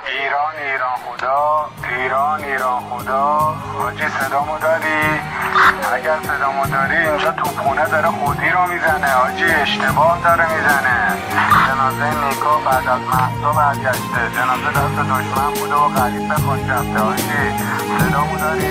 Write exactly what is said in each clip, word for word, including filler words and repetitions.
ایران ایران خدا، ایران ایران خدا. حاجی صدامو داری؟ اگر صدامو داری اینجا توپخونه داره خودی رو میزنه حاجی، اشتباه داره میزنه. جنازه نیکا بعد از مهسا برگشته، جنازه دست دشمن بوده و غریب به خود رفته حاجی. صدامو داری؟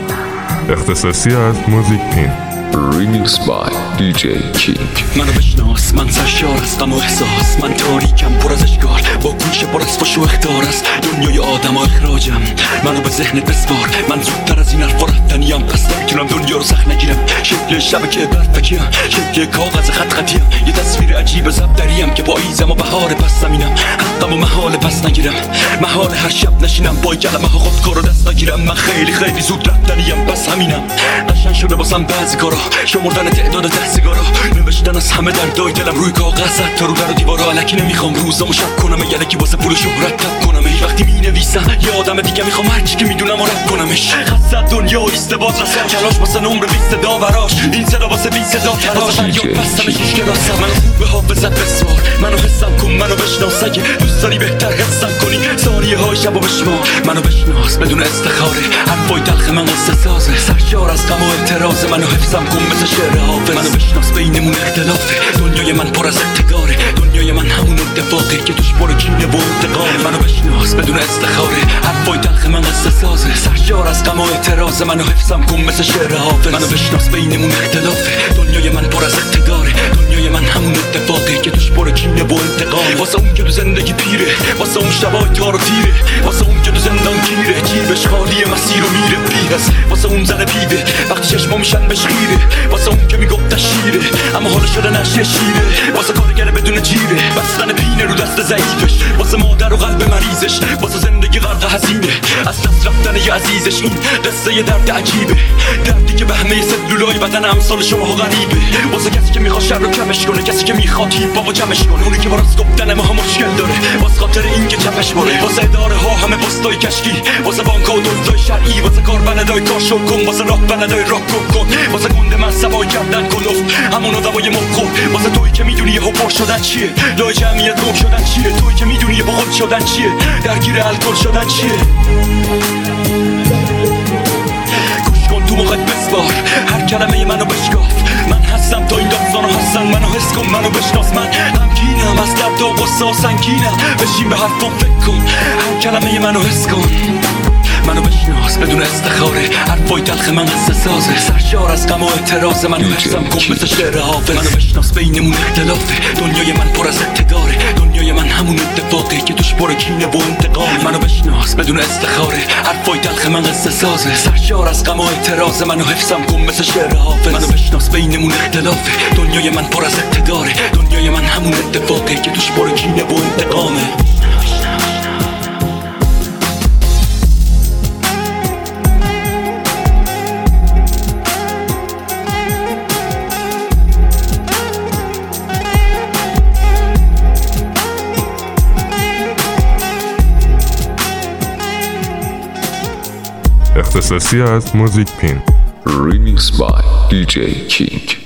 اختصاصی از موزیک پین. ریمیکس بای دی جی کینگ. منو بشناس، من سرشار از غم و احساس، من تاریکم پر از اشکال، با گوش پر از فش و اخطار است دنیای آدم و اخراجم. منو به ذهنت بسپار، من زودتر از این حرفا رفتنیم، پس نمیتونم دنیا رو سخت نگیرم. شکل شبکه برفکیم، شکل کاغذ خط خطیم، یه تصویر عجیب زب دریم که پاییزم و بهار پس زمینم. حقم و محال پس نگیرم، محال هر شب نشینم با کلمه ها خودکار رو دست نگیرم. من خیلی خیلی زود رفتنیم، پس همینم. قشنگ شده باسم بعضی کارا، شمردن تعداد ده سیگارا، نوشتن از همه دردای دلم روی کاغذ، تا رو در و دیوارا. الکی نمیخوام روزامو شب کنم، یلکی واسه پول و شهرت تب کنم. وقتی مینویسم یه آدم دیگه میخوام هرچی که میدونم و رد کنمش. خصت دنیا ایست باز رسا، کلاش واسه نمر بیست داوراش، این صدا واسه بی صدا تراش. فریاد بستم شیش کلاسم، منو خوب به حافظت بسوار، منو حسم کن، منو بشناس. اگه دوست داری بهتر حسم کنی ثانیه های شب و بشمار. منو بشناس بدون استخاره، حرفای تلخ من قصه سازه، سرشار از غم و اعتراض. منو حفظم کن مثل شعر حافظ. منو بشناس بینمون اختلافه، دنیای من پر از ابتکاره، دنیای من همون اتفاقه که توش پر کینه و انتقامه. منو بشناس بدون استخاره، حرفای تلخ من قصه سازه، سرشار از غم و اعتراض. منو حفظم کن مثل شعر حافظ. منو بشناس بینمون اختلافه، دنیای من پر از ابتکاره، دنیای من همون اتفاقه که توش پر کینه و انتقامه. واسه اون که تو زندگی پیره، واسه اون شبای تار و تیره، واسه اون که تو زندان گیره، جیبش خالی مسیر و میره پیرس. واسه اون زن پیده وقتی چشما میشن بهش خیره، واسه اون که میگفت شیره اما حالا شده نشه شیره، واسه کارگر بدون جیره، بستن پینه رو دست ضعیفش، واسه مادر و قلب مریضش، واسه زندگی غرق هزینه از دست رفتن یه عزیزش. این قصه یه درد عجیبه، دردی که به همه سلولای بدن امثال شما غریبه. واسه کسی که میخواد شر رو کمش کنه، کسی که میخواد هیپ هاپو جمعش کنه، اونی که با راست گفتن ما مشکل داره، واسه خاطر این که چپش بره. واسه اداره ها همه پستای کشکی، واسه بانک و دزدای شرعی، واسه کار بلدای کارشو کن، واسه راه بلدای راک کن، واسه گنده من سوای کردن کلوف همونو دوای مخور. واسه تویی که میدونی یهو پر شدن چیه، لای جمعیت گم شدن چیه، تویی که میدونی یهو خود شدن چیه، درگیر الکل شدن چیه. گوش کن تو موقعت بسپار، هر کلمه منو بشکاف. من هستم تا این داستانو هستن، منو حس کن، منو بشناس. من غمگینم از درد و غصه و سنگینم، بشین به حرفم فکر کن، هر کلمه منو حس کن. منو بشناس بدون استخاره، حرفای تلخ من قصه سازه، سرشار از غم و اعتراض. منو حفظم کن مثل شعر حافظ. منو بشناس بینمون اختلافه، دنیای من پر از ابتکاره، دنیای من همون اتفاقه که توش پر کینه و انتقامه. منو بشناس بدون استخاره، حرفای تلخ من قصه سازه، سرشار از غم و اعتراض. منو حفظم کن مثل شعر حافظ. منو بشناس بینمون اختلافه، دنیای من پر از ابتکاره، دنیای من همون اتفاقه که توش پر کینه و انتقامه. اختصاصی از موزیک پین. ریمیکس بای دی جی کینگ.